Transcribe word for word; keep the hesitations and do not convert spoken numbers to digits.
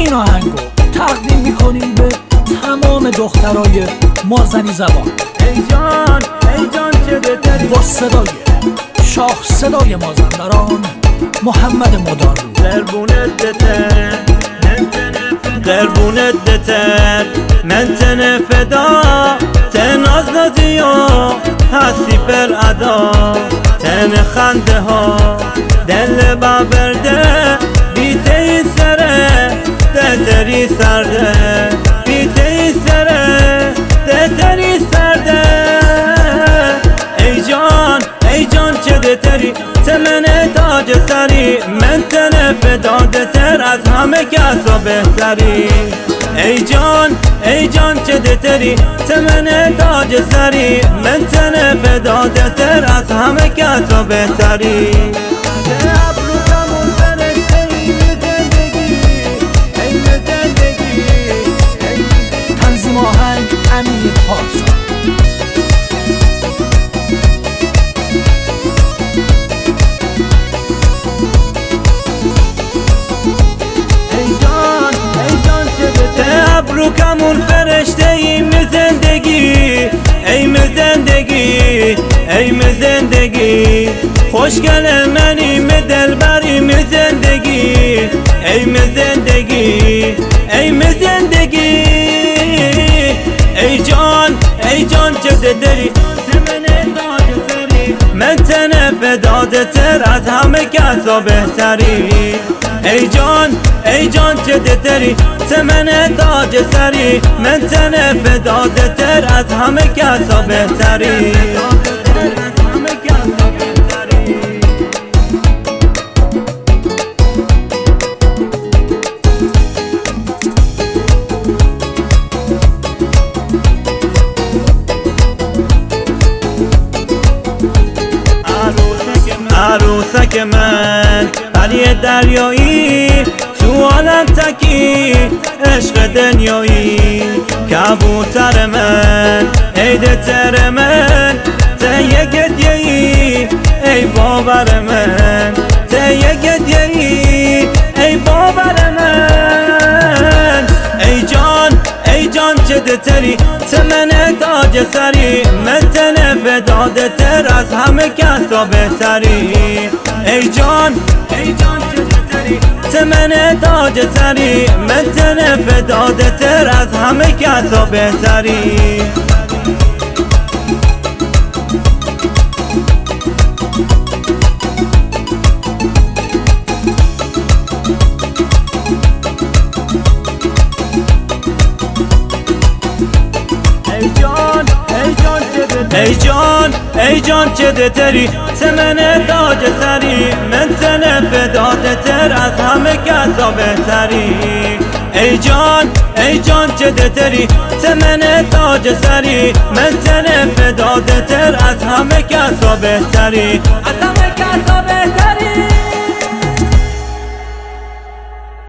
این آهنگو تقدیم میکنیم به تمام دخترای مازنی زبان. ای جان ای جان چه بهتری با صدای شاه صدای مازندران محمد مدارلو. قربونت بتر قربونت بتر من تن فدا تن از نازی و حسی پر ادا تن خنده ها دل بابرده بیته ای سره دتری سرده بیته ای سره دتری سرده. ای جان ای جان چه دتری تمن تاج سری من تن فدادتر از همه کسا بهتری. ای جان ای جان چه دتری تمن تاج سری من تن فدادتر از همه کسا بهتری. تنظیم آهنگ امیر پارسا. ابرو کمون فرشته ایم زندگی ایم زندگی ایم زندگی خوشگل منیم دلبریم زندگی ایم زندگی ایم زندگی. ای جان ای جان چه دلی من داد سری من تن فدادتر از همه کسا بهتری. ای جان ای جان چه دتری تمن تاج سری من تن فدادتر از همه کسا بهتری. عروسک من پری دریایی تو عالم تکی عشق دنیایی کبوتر من عید تر من تیه گدیهی ای باور من تیه گدیهی ای باور من. ای جان ای جان چه دتری تمن تاج سری من تن فدادتر از همه کسا بهتری. ای جان ای جان چه دتری تمن تاج سری من تن فدادتر از همه کسا بهتری. ای جان ای جان چه دتری تمن تاج سری من تن فدادتر از همه کسا بهتری. ای جان ای جان چه دتری تمن تاج سری من تن فدادتر از همه کسا بهتری از همه کسا بهتری.